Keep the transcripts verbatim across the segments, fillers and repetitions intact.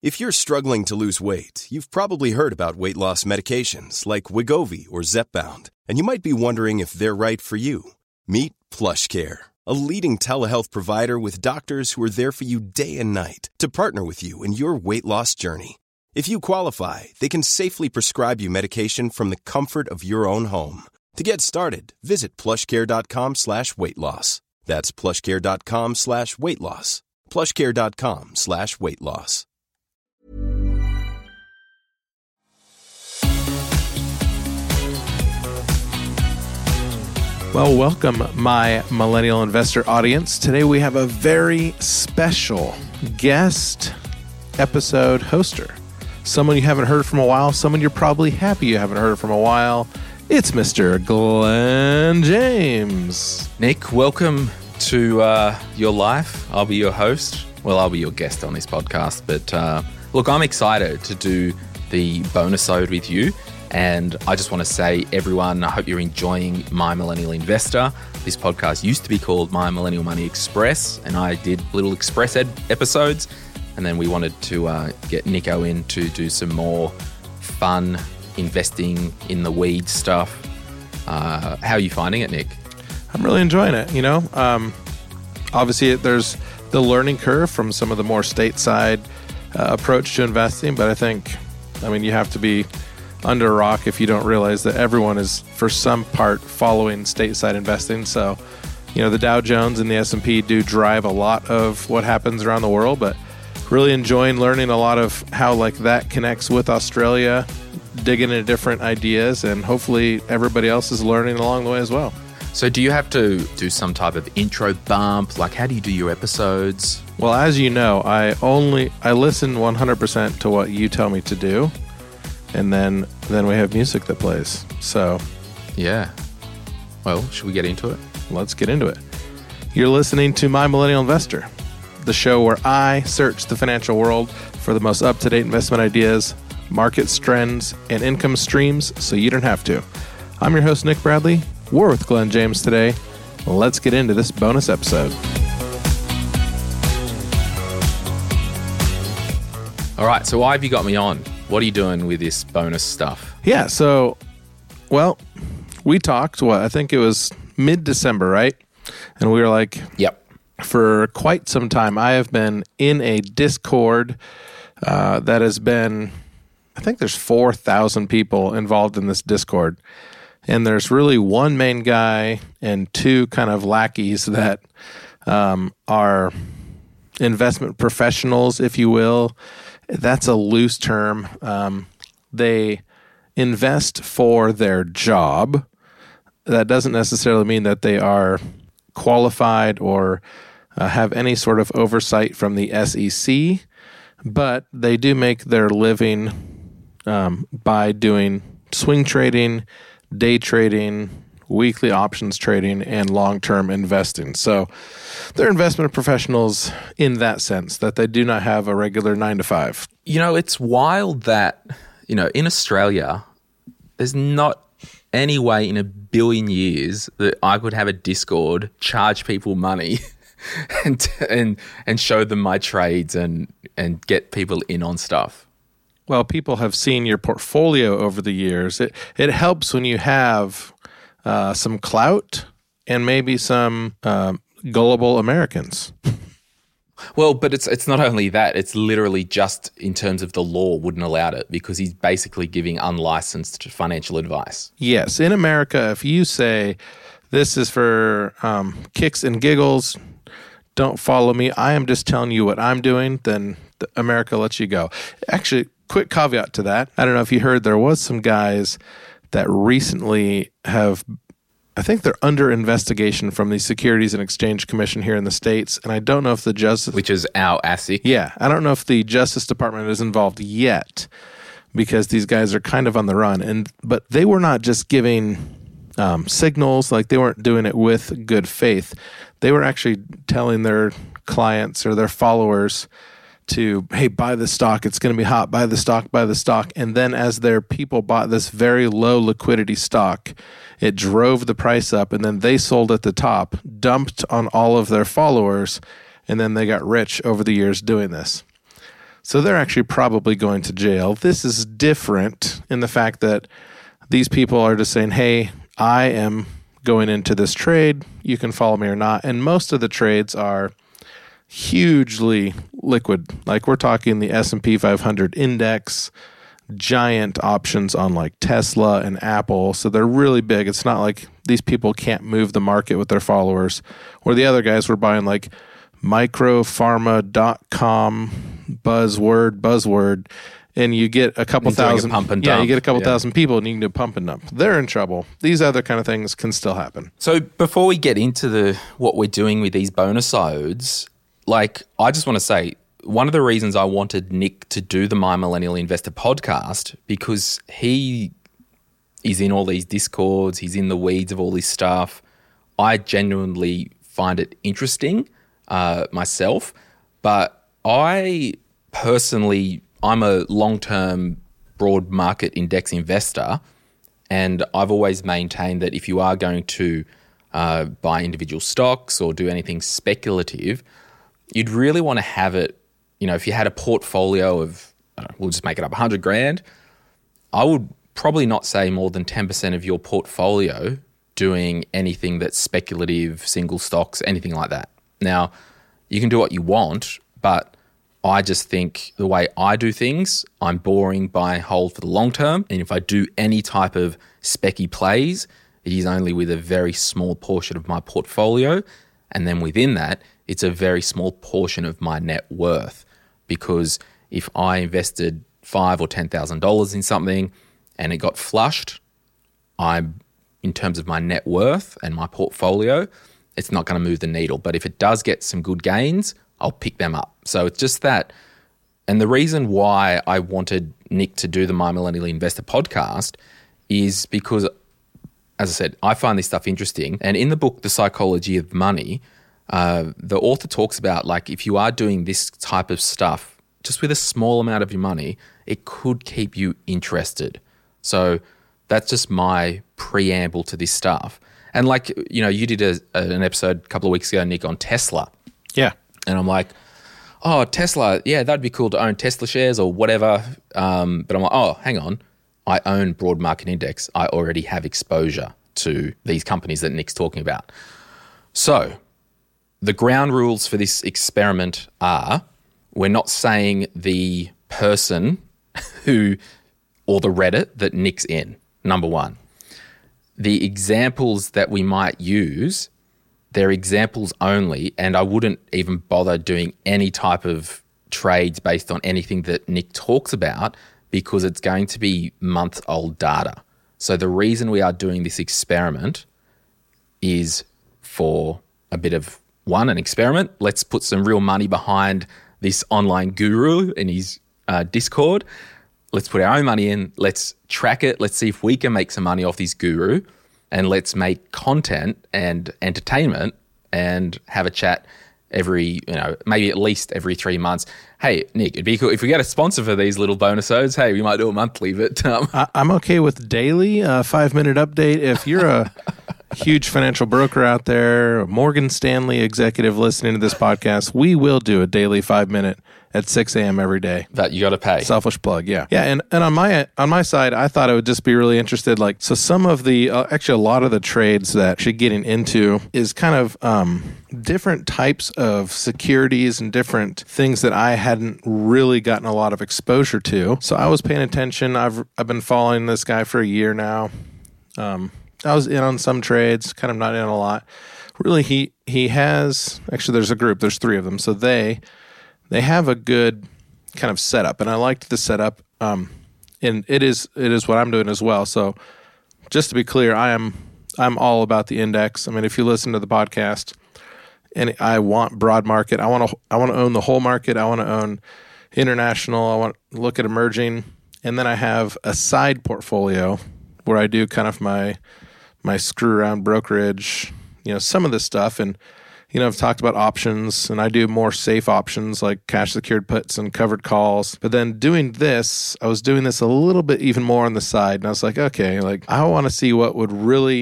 If you're struggling to lose weight, you've probably heard about weight loss medications like Wegovy or Zepbound, and you might be wondering if they're right for you. Meet PlushCare, a leading telehealth provider with doctors who are there for you day and night to partner with you in your weight loss journey. If you qualify, they can safely prescribe you medication from the comfort of your own home. To get started, visit plushcare.com slash weight loss. That's plushcare.com slash weight loss. plushcare.com slash weight loss. Well, welcome, my millennial investor audience. Today we have a very special guest episode hoster. Someone you haven't heard from a while, someone you're probably happy you haven't heard from a while. It's Mister Glenn James. Nick, welcome to uh, your life. I'll be your host. Well, I'll be your guest on this podcast. But uh, look, I'm excited to do the bonus-ode with you. And I just want to say, everyone, I hope you're enjoying My Millennial Investor. This podcast used to be called My Millennial Money Express, and I did little Express ed episodes. And then we wanted to uh, get Nico in to do some more fun investing in the weeds stuff. Uh, how are you finding it, Nick? I'm really enjoying it. You know, um, obviously there's the learning curve from some of the more stateside uh, approach to investing, but I think, I mean, you have to be under a rock if you don't realize that everyone is, for some part, following stateside investing. So, you know, the Dow Jones and the S and P do drive a lot of what happens around the world, but really enjoying learning a lot of how like that connects with Australia, digging into different ideas, and hopefully everybody else is learning along the way as well. So do you have to do some type of intro bump? Like, how do you do your episodes? Well, as you know, I only, I listen one hundred percent to what you tell me to do. And then, then we have music that plays. So, yeah. Well, should we get into it? Let's get into it. You're listening to My Millennial Investor, the show where I search the financial world for the most up-to-date investment ideas, markets, trends, and income streams so you don't have to. I'm your host, Nick Bradley. We're with Glenn James today. Let's get into this bonus episode. All right, so why have you got me on? What are you doing with this bonus stuff? Yeah, so, well, we talked, what, I think it was mid-December, right? And we were like, yep. For quite some time, I have been in a Discord uh, that has been, I think there's four thousand people involved in this Discord. And there's really one main guy and two kind of lackeys that um, are investment professionals, if you will. That's a loose term. Um, they invest for their job. That doesn't necessarily mean that they are qualified or uh, have any sort of oversight from the S E C, but they do make their living um, by doing swing trading, day trading, weekly options trading, and long-term investing. So they're investment professionals in that sense, that they do not have a regular nine to five. You know, it's wild that, you know, in Australia, there's not any way in a billion years that I could have a Discord, charge people money and and and show them my trades and and get people in on stuff. Well, people have seen your portfolio over the years. It it helps when you have uh, some clout and maybe some um, gullible Americans. Well, but it's it's not only that. It's literally just in terms of the law wouldn't allow it because he's basically giving unlicensed financial advice. Yes. In America, if you say this is for um, kicks and giggles, don't follow me, I am just telling you what I'm doing, then America lets you go. Actually, quick caveat to that. I don't know if you heard, there was some guys that recently have, I think they're under investigation from the Securities and Exchange Commission here in the States, and I don't know if the Justice... Which is our A S I C. Yeah, I don't know if the Justice Department is involved yet, because these guys are kind of on the run. And but they were not just giving um, signals, like they weren't doing it with good faith. They were actually telling their clients or their followers to, hey, buy the stock, it's going to be hot, buy the stock, buy the stock. And then as their people bought this very low liquidity stock, it drove the price up, and then they sold at the top, dumped on all of their followers, and then they got rich over the years doing this. So they're actually probably going to jail. This is different in the fact that these people are just saying, hey, I am going into this trade. You can follow me or not. And most of the trades are hugely liquid. Like we're talking the S and P five hundred index, giant options on like Tesla and Apple. So they're really big. It's not like these people can't move the market with their followers. Or the other guys were buying like micropharma dot com buzzword, buzzword, and you get a couple thousand. A pump and yeah, dump. you get a couple yeah. thousand people and you can do pump and dump. They're in trouble. These other kind of things can still happen. So before we get into the what we're doing with these bonusodes, like I just want to say, one of the reasons I wanted Nick to do the My Millennial Investor podcast, because he is in all these discords, he's in the weeds of all this stuff. I genuinely find it interesting uh, myself, but I personally, I'm a long-term broad market index investor, and I've always maintained that if you are going to uh, buy individual stocks or do anything speculative, you'd really want to have it, you know, if you had a portfolio of, I don't know, we'll just make it up, one hundred grand, I would probably not say more than ten percent of your portfolio doing anything that's speculative, single stocks, anything like that. Now, you can do what you want, but I just think the way I do things, I'm boring, buy and hold for the long term. And if I do any type of specky plays, it is only with a very small portion of my portfolio. And then within that, it's a very small portion of my net worth. Because if I invested five or ten thousand dollars in something and it got flushed, I'm in terms of my net worth and my portfolio, it's not going to move the needle. But if it does get some good gains, I'll pick them up. So it's just that. And the reason why I wanted Nick to do the My Millennial Investor podcast is because, as I said, I find this stuff interesting. And in the book, The Psychology of Money, uh, the author talks about, like, if you are doing this type of stuff, just with a small amount of your money, it could keep you interested. So that's just my preamble to this stuff. And like, you know, you did a, an episode a couple of weeks ago, Nick, on Tesla. Yeah. And I'm like, oh, Tesla, yeah, that'd be cool to own Tesla shares or whatever. Um, but I'm like, oh, hang on. I own Broad Market Index. I already have exposure to these companies that Nick's talking about. So the ground rules for this experiment are, we're not saying the person who, or the Reddit that Nick's in, number one. The examples that we might use, they're examples only, and I wouldn't even bother doing any type of trades based on anything that Nick talks about, because it's going to be month-old data. So the reason we are doing this experiment is for a bit of, one, an experiment. Let's put some real money behind this online guru in his uh, Discord. Let's put our own money in. Let's track it. Let's see if we can make some money off this guru, and let's make content and entertainment and have a chat every, you know, maybe at least every three months. Hey, Nick, it'd be cool if we get a sponsor for these little bonusodes. Hey, we might do a monthly, but um. I, I'm okay with daily, uh, five minute update. If you're a huge financial broker out there, a Morgan Stanley executive listening to this podcast, we will do a daily five minute at six a.m. every day. That you got to pay. Selfish plug, yeah. Yeah, and, and on my on my side, I thought I would just be really interested. Like, so some of the, uh, actually a lot of the trades that she's getting into is kind of um, different types of securities and different things that I hadn't really gotten a lot of exposure to. So I was paying attention. I've I've been following this guy for a year now. Um, I was in on some trades, kind of not in a lot. Really, he he has, actually there's a group, there's three of them. So they... They have a good kind of setup, and I liked the setup. Um, and it is it is what I'm doing as well. So, just to be clear, I am I'm all about the index. I mean, if you listen to the podcast, and I want broad market, I want to I want to own the whole market. I want to own international. I want to look at emerging, and then I have a side portfolio where I do kind of my my screw around brokerage, you know, some of this stuff. And you know, I've talked about options, and I do more safe options like cash secured puts and covered calls. But then doing this, I was doing this a little bit even more on the side, and I was like, okay, like I want to see what would really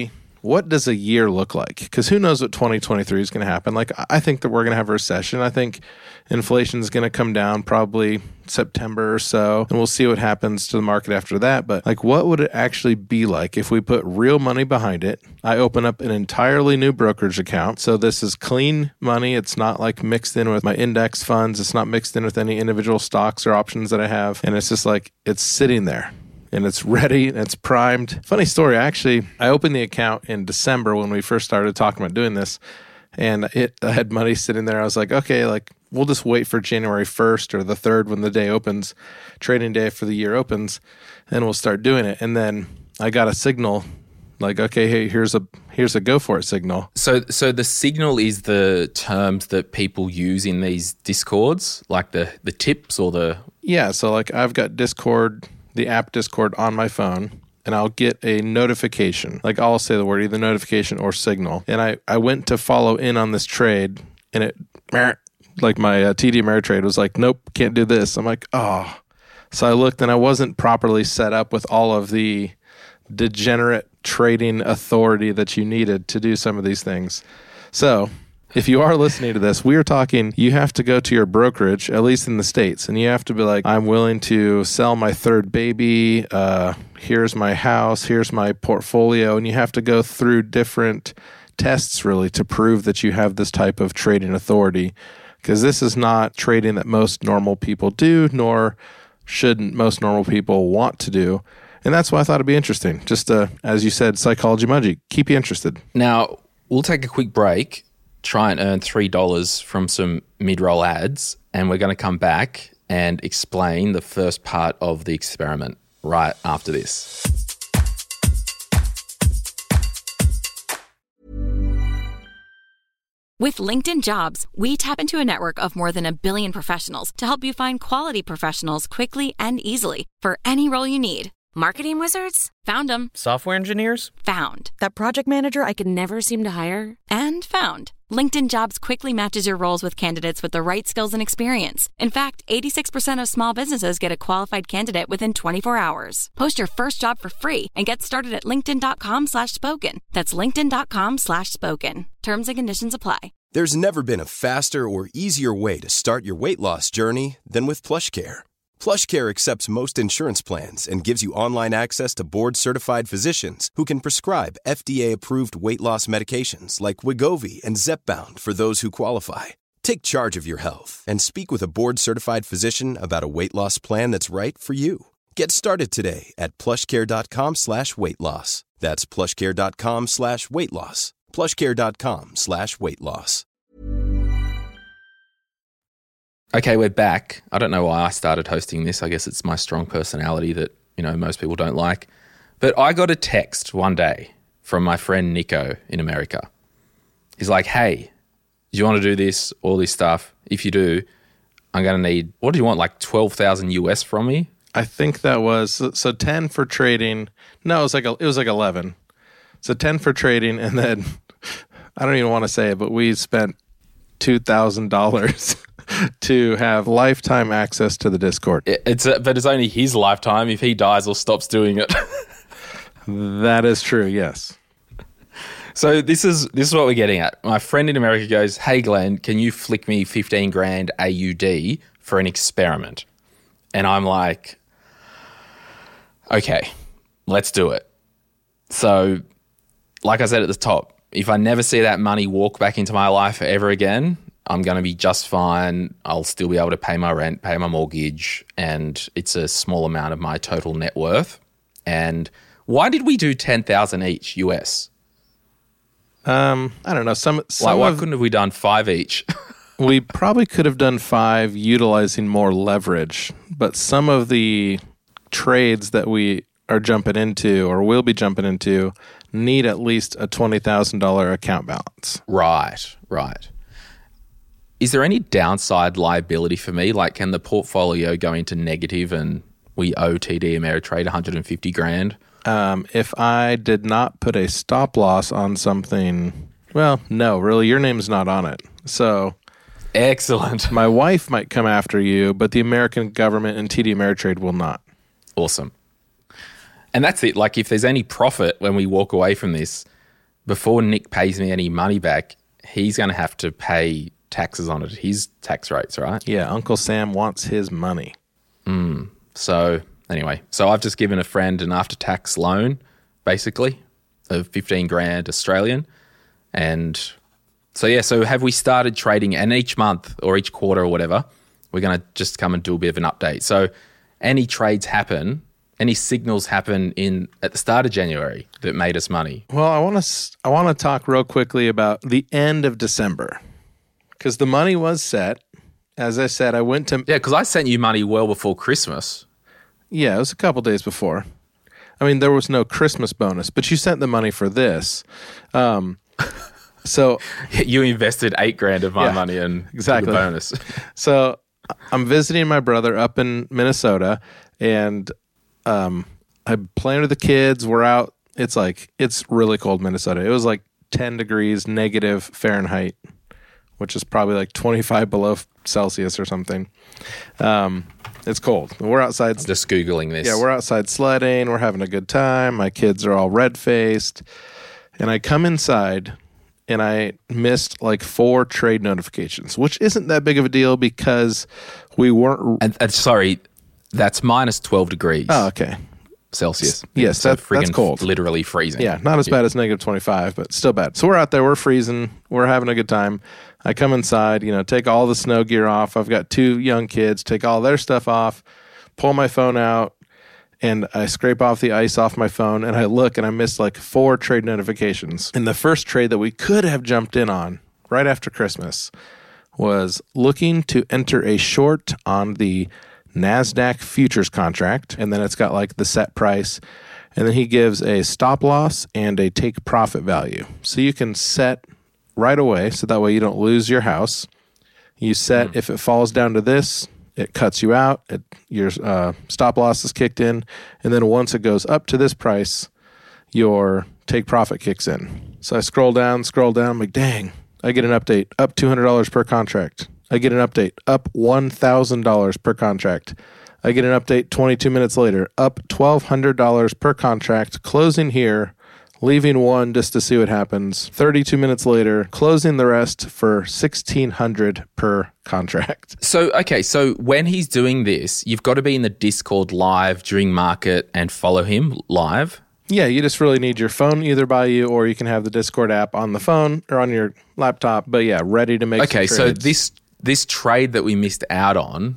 what does a year look like? Because who knows what twenty twenty-three is going to happen. Like, I think that we're going to have a recession. I think inflation is going to come down probably September or so, and we'll see what happens to the market after that. But like, what would it actually be like if we put real money behind it? I open up an entirely new brokerage account. So this is clean money. It's not like mixed in with my index funds. It's not mixed in with any individual stocks or options that I have. And it's just like, it's sitting there. And it's ready and it's primed. Funny story, actually, I opened the account in December when we first started talking about doing this, and it I had money sitting there. I was like, okay, like we'll just wait for January first or the third when the day opens, trading day for the year opens, and we'll start doing it. And then I got a signal like, okay, hey, here's a here's a go for it signal. So so the signal is the terms that people use in these Discords, like the the tips or the Yeah, so like I've got Discord, the app Discord on my phone, and I'll get a notification. Like I'll say the word either notification or signal. And I, I went to follow in on this trade, and it, like my uh, T D Ameritrade was like, nope, can't do this. I'm like, oh. So I looked, and I wasn't properly set up with all of the degenerate trading authority that you needed to do some of these things. So if you are listening to this, we are talking, you have to go to your brokerage, at least in the States, and you have to be like, I'm willing to sell my third baby. Uh, here's my house. Here's my portfolio. And you have to go through different tests, really, to prove that you have this type of trading authority, because this is not trading that most normal people do, nor should most normal people want to do. And that's why I thought it'd be interesting. Just, uh, as you said, Psychology Mudgy, keep you interested. Now, we'll take a quick break, try and earn three dollars from some mid-roll ads, and we're going to come back and explain the first part of the experiment right after this. With LinkedIn Jobs, we tap into a network of more than a billion professionals to help you find quality professionals quickly and easily for any role you need. Marketing wizards? Found them. Software engineers? Found. That project manager I could never seem to hire? And found. LinkedIn Jobs quickly matches your roles with candidates with the right skills and experience. In fact, eighty-six percent of small businesses get a qualified candidate within twenty-four hours. Post your first job for free and get started at linkedin.com slash spoken. That's linkedin.com slash spoken. Terms and conditions apply. There's never been a faster or easier way to start your weight loss journey than with PlushCare. PlushCare accepts most insurance plans and gives you online access to board-certified physicians who can prescribe F D A-approved weight loss medications like Wegovy and Zepbound for those who qualify. Take charge of your health and speak with a board-certified physician about a weight loss plan that's right for you. Get started today at plushcare.com slash weight loss. That's plushcare.com slash weight loss. plushcare.com slash weight loss. Okay, we're back. I don't know why I started hosting this. I guess it's my strong personality that, you know, most people don't like. But I got a text one day from my friend Nico in America. He's like, hey, do you want to do this, all this stuff? If you do, I'm going to need, what do you want, like twelve thousand U S from me? I think that was, so, so ten for trading. No, it was like, a, it was like eleven. So ten for trading, and then, I don't even want to say it, but we spent two thousand dollars to have lifetime access to the Discord. It's a, but it's only his lifetime. If he dies or stops doing it. That is true, yes. So this is this is what we're getting at. My friend in America goes, hey, Glenn, can you flick me fifteen grand A U D for an experiment? And I'm like, okay, let's do it. So like I said at the top, if I never see that money walk back into my life ever again, I'm going to be just fine. I'll still be able to pay my rent, pay my mortgage, and it's a small amount of my total net worth. And why did we do ten thousand each U S? Um, I don't know. Some, some like, why of, couldn't have we done five each? we probably could have done five utilizing more leverage, but some of the trades that we are jumping into or will be jumping into need at least a twenty thousand dollars account balance. Right, right. Is there any downside liability for me? Like, can the portfolio go into negative and we owe T D Ameritrade one hundred fifty grand? Um, if I did not put a stop loss on something, well, no, really, your name's not on it. So excellent. My wife might come after you, but the American government and T D Ameritrade will not. Awesome. And that's it. Like, if there's any profit when we walk away from this, before Nick pays me any money back, he's going to have to pay taxes on it. His tax rates, right? Yeah, Uncle Sam wants his money. Mm. So anyway, so I've just given a friend an after-tax loan, basically, of fifteen grand Australian. And so, yeah, so have we started trading? And each month or each quarter or whatever, we're going to just come and do a bit of an update. So any trades happen, any signals happen in at the start of January that made us money? Well, I want to I want to talk real quickly about the end of December because the money was set. As I said, I went to... Yeah, because I sent you money well before Christmas. Yeah, it was a couple days before. I mean, there was no Christmas bonus, but you sent the money for this. Um, so you invested eight grand of my yeah, money and exactly the bonus. So I'm visiting my brother up in Minnesota, and um, I'm playing with the kids. We're out. It's like it's really cold in Minnesota. It was like ten degrees negative Fahrenheit, which is probably like twenty-five below Celsius or something. Um, it's cold. We're outside. Just Googling this. Yeah, we're outside sledding. We're having a good time. My kids are all red-faced. And I come inside, and I missed like four trade notifications, which isn't that big of a deal because we weren't... And, and sorry, that's minus twelve degrees. Oh, okay. Celsius. Yes, so that, that's cold. Literally freezing. Yeah, not as yeah. bad as negative twenty-five, but still bad. So we're out there, we're freezing, we're having a good time. I come inside, you know, take all the snow gear off. I've got two young kids, take all their stuff off, pull my phone out, and I scrape off the ice off my phone, and I look, and I missed like four trade notifications. And the first trade that we could have jumped in on right after Christmas was looking to enter a short on the NASDAQ futures contract, and then it's got like the set price, and then he gives a stop loss and a take profit value. So you can set right away, so that way you don't lose your house. You set, mm. if it falls down to this, it cuts you out, it, your uh, stop loss is kicked in, and then once it goes up to this price, your take profit kicks in. So I scroll down, scroll down, I'm like, dang, I get an update, up two hundred dollars per contract. I get an update, up one thousand dollars per contract. I get an update twenty-two minutes later, up twelve hundred dollars per contract, closing here, leaving one just to see what happens. thirty-two minutes later, closing the rest for sixteen hundred dollars per contract. So, okay, so when he's doing this, you've got to be in the Discord live during market and follow him live. Yeah, you just really need your phone either by you, or you can have the Discord app on the phone or on your laptop. But yeah, ready to make okay, some so trades. this this trade that we missed out on,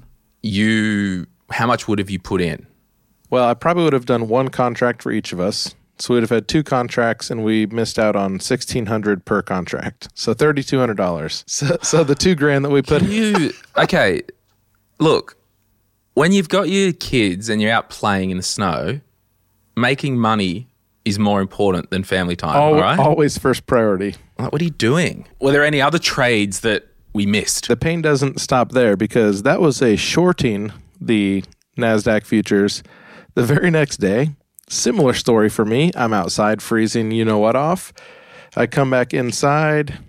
you how much would have you put in? Well, I probably would have done one contract for each of us. So we'd have had two contracts, and we missed out on sixteen hundred dollars per contract. So thirty-two hundred dollars. So, so the two grand that we put in. You, okay, look, when you've got your kids and you're out playing in the snow, making money is more important than family time, all, all right? Always first priority. What are you doing? Were there any other trades that we missed? The pain doesn't stop there, because that was a shorting the NASDAQ futures. The very next day, similar story for me. I'm outside freezing you-know-what off. I come back inside,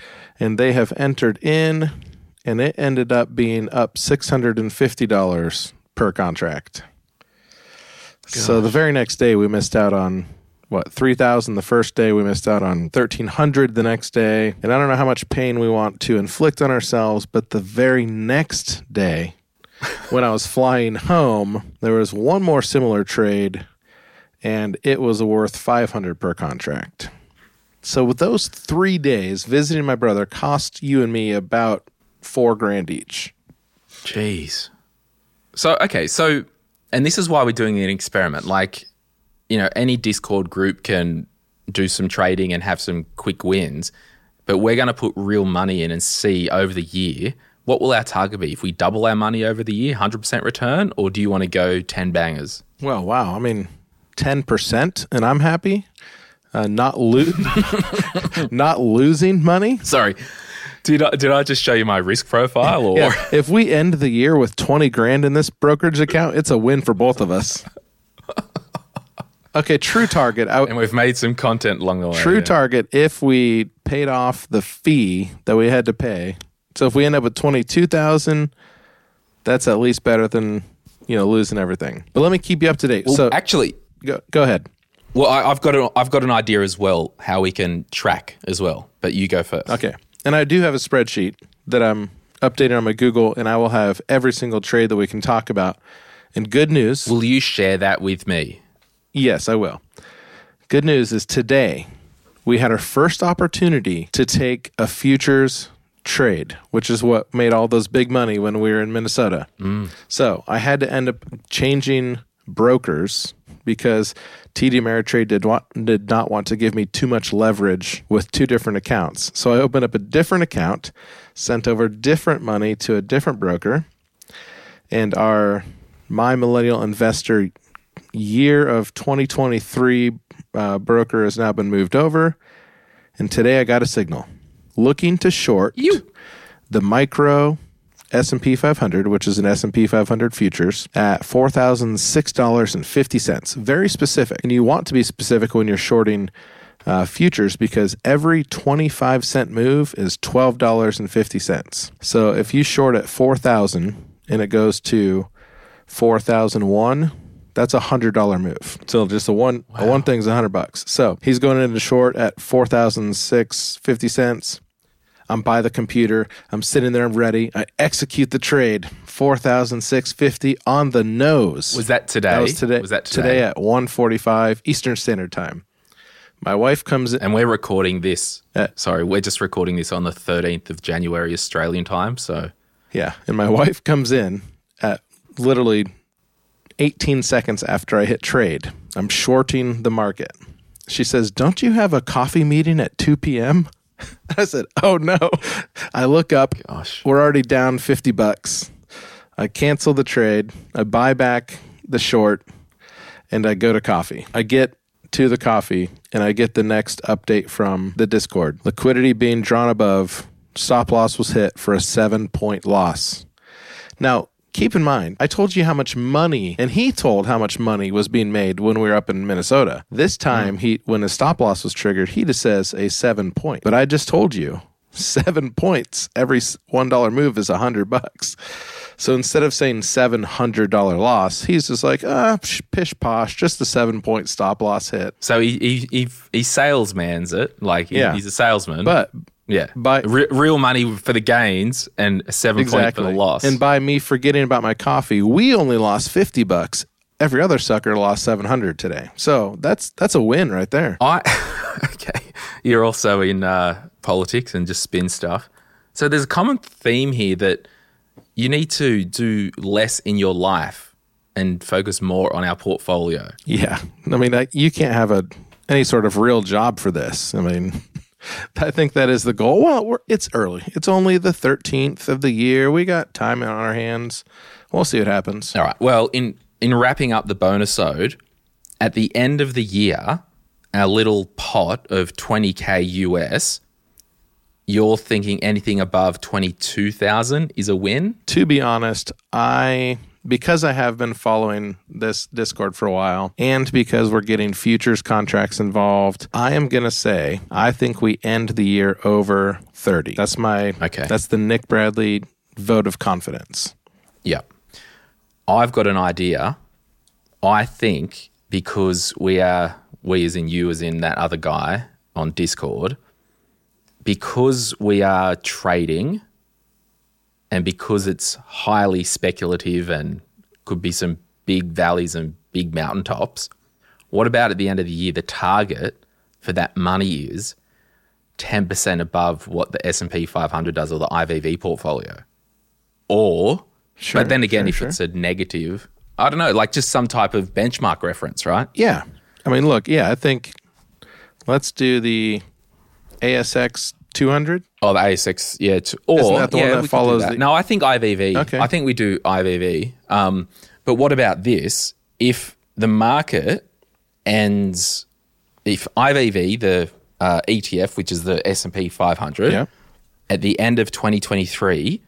and they have entered in, and it ended up being up six hundred fifty dollars per contract. Gosh. So the very next day, we missed out on, what, three thousand dollars the first day. We missed out on thirteen hundred dollars the next day. And I don't know how much pain we want to inflict on ourselves, but the very next day, when I was flying home, there was one more similar trade, and it was worth five hundred dollars per contract. So with those three days, visiting my brother cost you and me about four grand each. Jeez. So, okay, so, and this is why we're doing an experiment. Like, you know, any Discord group can do some trading and have some quick wins, but we're going to put real money in and see over the year, what will our target be? If we double our money over the year, one hundred percent return, or do you want to go ten bangers? Well, wow. I mean, ten percent and I'm happy. Uh, not lo- not losing money. Sorry. Did I, did I just show you my risk profile? Or yeah, if we end the year with twenty grand in this brokerage account, it's a win for both of us. Okay, true target. I, and we've made some content along the way. True yeah. target, if we paid off the fee that we had to pay. So if we end up with twenty-two thousand, that's at least better than, you know, losing everything. But let me keep you up to date. Well, so actually, go, go ahead. Well, I, I've got a, I've got an idea as well how we can track as well. But you go first. Okay. And I do have a spreadsheet that I'm updating on my Google, and I will have every single trade that we can talk about. And good news. Will you share that with me? Yes, I will. Good news is today we had our first opportunity to take a futures trade, which is what made all those big money when we were in Minnesota. Mm. So I had to end up changing brokers because T D Ameritrade did, want, did not want to give me too much leverage with two different accounts. So I opened up a different account, sent over different money to a different broker, and our My Millennial Investor year of twenty twenty-three uh, broker has now been moved over. And today I got a signal. Looking to short you. the micro S and P five hundred, which is an S and P five hundred futures, at four thousand six dollars and fifty cents. Very specific. And you want to be specific when you're shorting uh, futures because every twenty-five cent move is twelve dollars and fifty cents. So if you short at four thousand and it goes to four thousand one, that's a one hundred dollars move. So just a one wow. a one thing's one hundred bucks. So he's going into short at four thousand six hundred fifty cents. I'm by the computer. I'm sitting there. I'm ready. I execute the trade. four thousand six hundred fifty on the nose. Was that today? That was today. Was that today? Today at one forty-five Eastern Standard Time. My wife comes in. And we're recording this. Uh, sorry, we're just recording this on the thirteenth of January Australian time. So yeah. And my wife comes in at literally eighteen seconds after I hit trade. I'm shorting the market. She says, "Don't you have a coffee meeting at two p.m.?" I said, "Oh no." I look up. Gosh. We're already down fifty bucks. I cancel the trade. I buy back the short and I go to coffee. I get to the coffee and I get the next update from the Discord. Liquidity being drawn above. Stop loss was hit for a seven point loss. Now, keep in mind, I told you how much money, and he told how much money was being made when we were up in Minnesota. This time, mm. he when a stop loss was triggered, he just says a seven point. But I just told you, seven points. Every one dollar move is a hundred bucks. So instead of saying seven hundred dollar loss, he's just like, ah, pish posh, just a seven point stop loss hit. So he he he, he salesmans it, like he, yeah. he's a salesman, but. Yeah, by Re- real money for the gains and a seven exactly. point for the loss. And by me forgetting about my coffee, we only lost fifty bucks. Every other sucker lost seven hundred today. So that's that's a win right there. I okay. You're also in uh, politics and just spin stuff. So there's a common theme here that you need to do less in your life and focus more on our portfolio. Yeah, I mean, I, you can't have a any sort of real job for this. I mean. I think that is the goal. Well, we're, it's early. It's only the thirteenth of the year. We got time on our hands. We'll see what happens. All right. Well, in, in wrapping up the bonus-ode, at the end of the year, our little pot of twenty K U S, you're thinking anything above twenty-two thousand is a win? To be honest, I... because I have been following this Discord for a while and because we're getting futures contracts involved, I am going to say I think we end the year over thirty. That's my, okay. That's the Nick Bradley vote of confidence. Yeah. I've got an idea. I think because we are, we as in you as in that other guy on Discord, because we are trading and because it's highly speculative and could be some big valleys and big mountaintops, what about at the end of the year, the target for that money is ten percent above what the S and P five hundred does or the I V V portfolio? Or, sure, but then again, sure, if sure. it's a negative, I don't know, like just some type of benchmark reference, right? Yeah. I mean, look, yeah, I think let's do the A S X two hundred. Oh, the A S X, yeah. To, or, Isn't that the yeah, one that we could follows do that. the... No, I think I V V. Okay. I think we do I V V. Um, but what about this? If the market ends, if I V V, the uh, E T F, which is the S and P five hundred, yeah. at the end of twenty twenty-three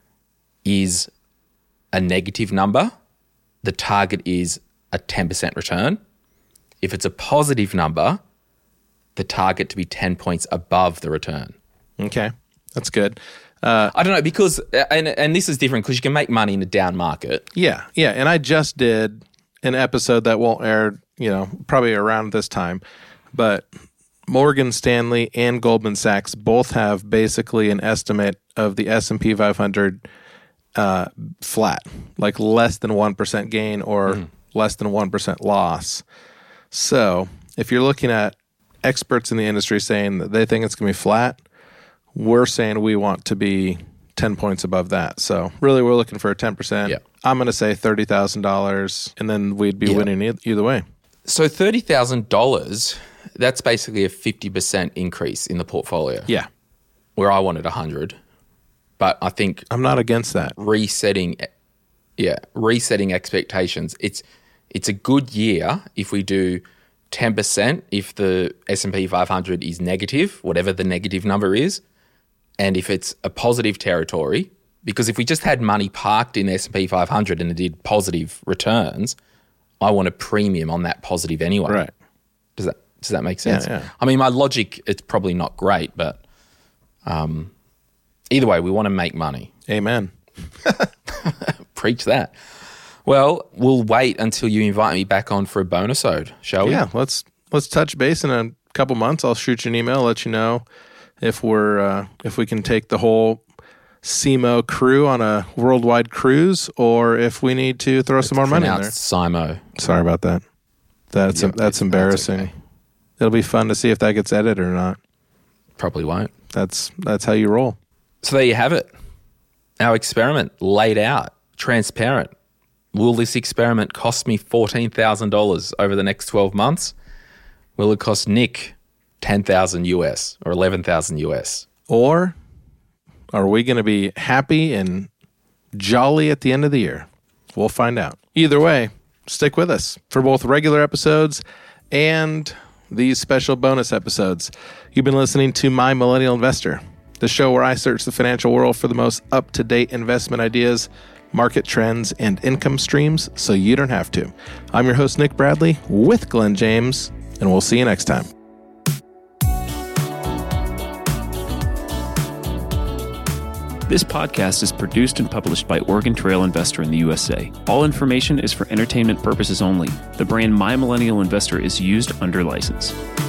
is a negative number, the target is a ten percent return. If it's a positive number, the target to be ten points above the return. Okay, that's good. Uh, I don't know, because, and and this is different because you can make money in a down market. Yeah, yeah. And I just did an episode that won't air you know, probably around this time. But Morgan Stanley and Goldman Sachs both have basically an estimate of the S and P five hundred uh, flat, like less than one percent gain or mm. less than one percent loss. So if you're looking at experts in the industry saying that they think it's going to be flat, we're saying we want to be ten points above that. So really we're looking for a ten percent. Yeah. I'm going to say thirty thousand dollars, and then we'd be yeah. winning e- either way. So thirty thousand dollars, that's basically a fifty percent increase in the portfolio. Yeah. Where I wanted one hundred. But I think I'm not against that. Resetting yeah, resetting expectations. It's it's a good year if we do ten percent if the S and P five hundred is negative, whatever the negative number is, and if it's a positive territory, because if we just had money parked in the S and P five hundred and it did positive returns, I want a premium on that positive anyway. Right. Does that does that make sense? Yeah, yeah. I mean, my logic, it's probably not great, but um, either way, we want to make money. Amen. Preach that. Well, we'll wait until you invite me back on for a bonus-ode, shall we? Yeah, let's let's touch base in a couple months. I'll shoot you an email, let you know if we're uh, if we can take the whole S I M O crew on a worldwide cruise, or if we need to throw it's some more money in there. S I M O. Sorry about that. That's yep, that's embarrassing. That's okay. It'll be fun to see if that gets edited or not. Probably won't. That's that's how you roll. So there you have it. Our experiment laid out, transparent. Will this experiment cost me fourteen thousand dollars over the next twelve months? Will it cost Nick ten thousand U S or eleven thousand U S? Or are we going to be happy and jolly at the end of the year? We'll find out. Either way, stick with us for both regular episodes and these special bonus episodes. You've been listening to My Millennial Investor, the show where I search the financial world for the most up-to-date investment ideas, market trends, and income streams so you don't have to. I'm your host, Nick Bradley, with Glenn James, and we'll see you next time. This podcast is produced and published by Oregon Trail Investor in the U S A. All information is for entertainment purposes only. The brand My Millennial Investor is used under license.